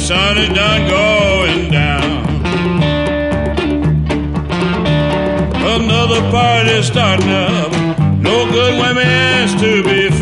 sun is done going down. Another party starting up. No good women's to be